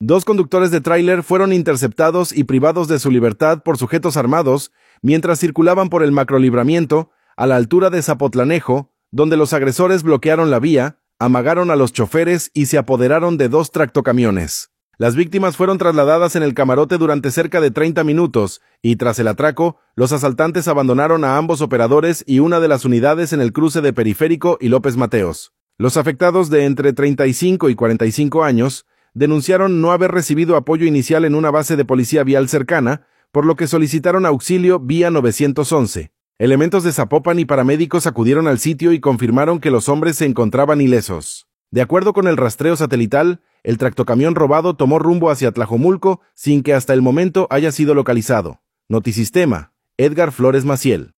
2 conductores de tráiler fueron interceptados y privados de su libertad por sujetos armados mientras circulaban por el macrolibramiento a la altura de Zapotlanejo, donde los agresores bloquearon la vía, amagaron a los choferes y se apoderaron de 2 tractocamiones. Las víctimas fueron trasladadas en el camarote durante cerca de 30 minutos y, tras el atraco, los asaltantes abandonaron a ambos operadores y una de las unidades en el cruce de Periférico y López Mateos. Los afectados de entre 35 y 45 años denunciaron no haber recibido apoyo inicial en una base de policía vial cercana, por lo que solicitaron auxilio vía 911. Elementos de Zapopan y paramédicos acudieron al sitio y confirmaron que los hombres se encontraban ilesos. De acuerdo con el rastreo satelital, el tractocamión robado tomó rumbo hacia Tlajomulco sin que hasta el momento haya sido localizado. Notisistema, Edgar Flores Maciel.